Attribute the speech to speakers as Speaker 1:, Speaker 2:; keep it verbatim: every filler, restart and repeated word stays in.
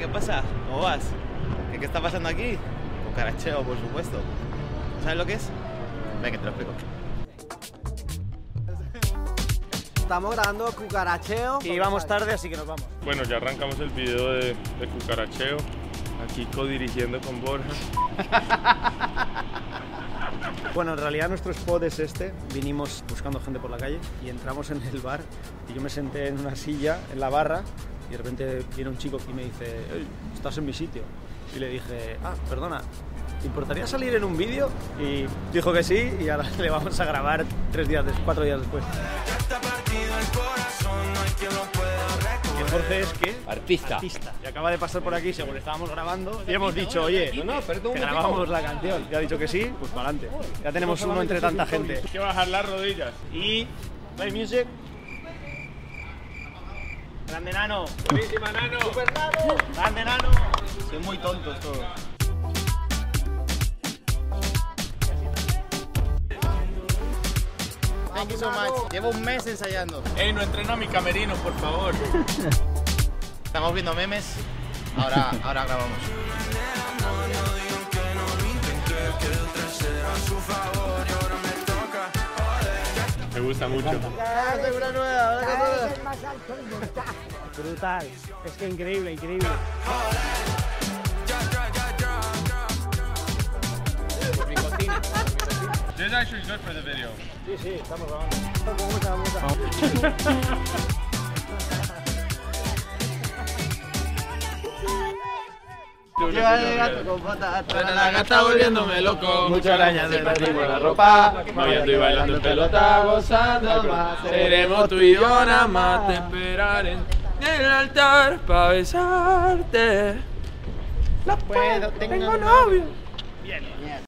Speaker 1: pasa? ¿Cómo vas? ¿Qué, qué está pasando aquí? Cucaracheo, por supuesto. ¿Sabes lo que es? Ven que te lo explico.
Speaker 2: Estamos grabando cucaracheo.
Speaker 3: Y vamos tarde, así que nos vamos.
Speaker 4: Bueno, ya arrancamos el video de, de cucaracheo. Aquí co-dirigiendo con Borja.
Speaker 3: Bueno, en realidad nuestro spot es este. Vinimos buscando gente por la calle y entramos en el bar y yo me senté en una silla, en la barra, y de repente viene un chico y me dice: hey, estás en mi sitio. Y le dije: ah, perdona, ¿te importaría salir en un vídeo? Y dijo que sí, y ahora le vamos a grabar tres días, cuatro días después. Que Jorge es que
Speaker 5: Artista.
Speaker 3: artista. Y acaba de pasar por aquí según estábamos grabando y hemos dicho: oye,
Speaker 5: No, no, perdón,
Speaker 3: que grabamos la canción. Y ha dicho que sí, pues para adelante. Ya tenemos uno entre tanta gente.
Speaker 4: Hay que bajar las rodillas.
Speaker 3: Y play music. Grande Nano.
Speaker 4: Buenísima, Nano.
Speaker 3: Super Nano. Grande Nano.
Speaker 1: Soy muy tontos todos. Thank you so much. Llevo un mes ensayando.
Speaker 4: Ey, no entrena a mi camerino, por favor.
Speaker 1: Estamos viendo memes. Ahora, ahora grabamos.
Speaker 4: Me gusta mucho.
Speaker 3: Brutal. Es que increíble, increíble.
Speaker 4: This is actually good for the video.
Speaker 3: Sí, sí, estamos grabando.
Speaker 1: Lleva el gato con botas.
Speaker 4: Bueno, la gata volviéndome loco.
Speaker 1: Muchas arañas de látigo en la ropa.
Speaker 4: Moviendo y bailando en pelota, gozando más. Seremos tú y yo nada más. Te esperaré en el altar para besarte.
Speaker 1: No puedo, tengo
Speaker 4: Tengo novio.
Speaker 1: Bien.